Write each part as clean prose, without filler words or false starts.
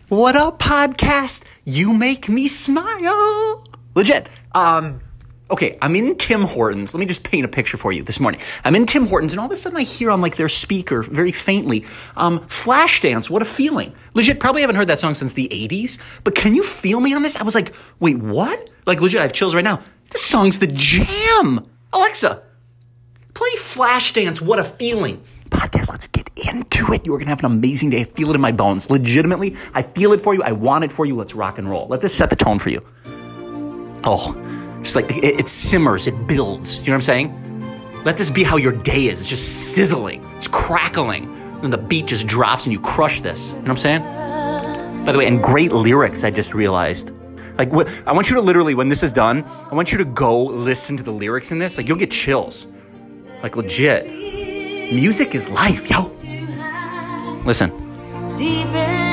What up, podcast? You make me smile. Legit. Okay, I'm in Tim Hortons. Let me just paint a picture for you this morning. I'm in Tim Hortons, and all of a sudden I hear on like their speaker, very faintly, Flashdance, What a Feeling. Legit, probably haven't heard that song since the 80s, but can you feel me on this? I was like, wait, what? Like, legit, I have chills right now. This song's the jam. Alexa, play Flashdance, What a Feeling. Podcast, let's get into it. You're going to have an amazing day. I feel it in my bones. Legitimately, I feel it for you. I want it for you. Let's rock and roll. Let this set the tone for you. Oh, just like it simmers, it builds. You know what I'm saying? Let this be how your day is. It's just sizzling. It's crackling. And the beat just drops and you crush this. You know what I'm saying? By the way, and great lyrics, I just realized. Like, I want you to literally, when this is done, I want you to go listen to the lyrics in this. Like, you'll get chills. Like, legit. Music is life, yo. Listen. Deep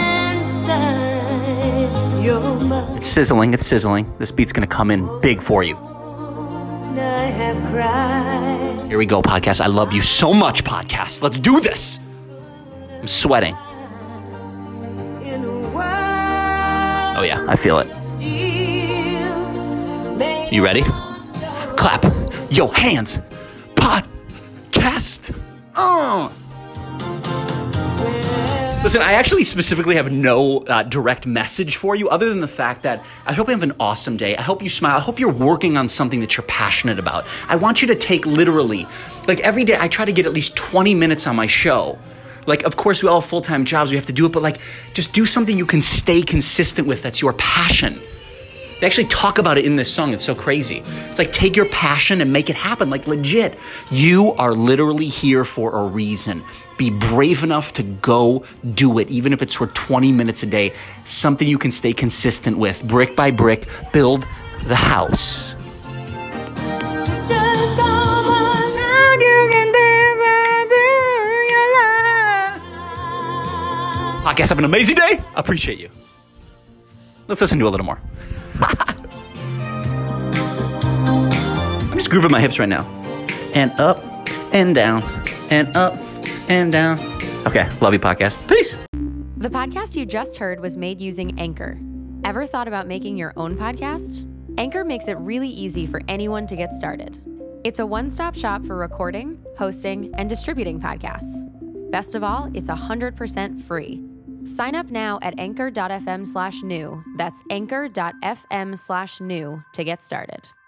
inside your mind. It's sizzling, it's sizzling. This beat's gonna come in big for you. I have cried. Here we go, podcast. I love you so much, podcast. Let's do this. I'm sweating. Oh yeah, I feel it. You ready? Clap your hands. Podcast. Listen, I actually specifically have no direct message for you other than the fact that I hope you have an awesome day. I hope you smile. I hope you're working on something that you're passionate about. I want you to take literally, like every day I try to get at least 20 minutes on my show. Like, of course, we all have full-time jobs. We have to do it, but like, just do something you can stay consistent with. That's your passion. They actually talk about it in this song. It's so crazy. It's like, take your passion and make it happen. Like, legit. You are literally here for a reason. Be brave enough to go do it, even if it's for 20 minutes a day. Something you can stay consistent with. Brick by brick, build the house. Podcast, have an amazing day. I appreciate you. Let's listen to a little more. I'm just grooving my hips right now. And up and down and up and down. Okay, love you, podcast. Peace. The podcast you just heard was made using Anchor. Ever thought about making your own podcast? Anchor makes it really easy for anyone to get started. It's a one-stop shop for recording, hosting, and distributing podcasts. Best of all, it's 100% free. Sign up now at anchor.fm/new. That's anchor.fm/new to get started.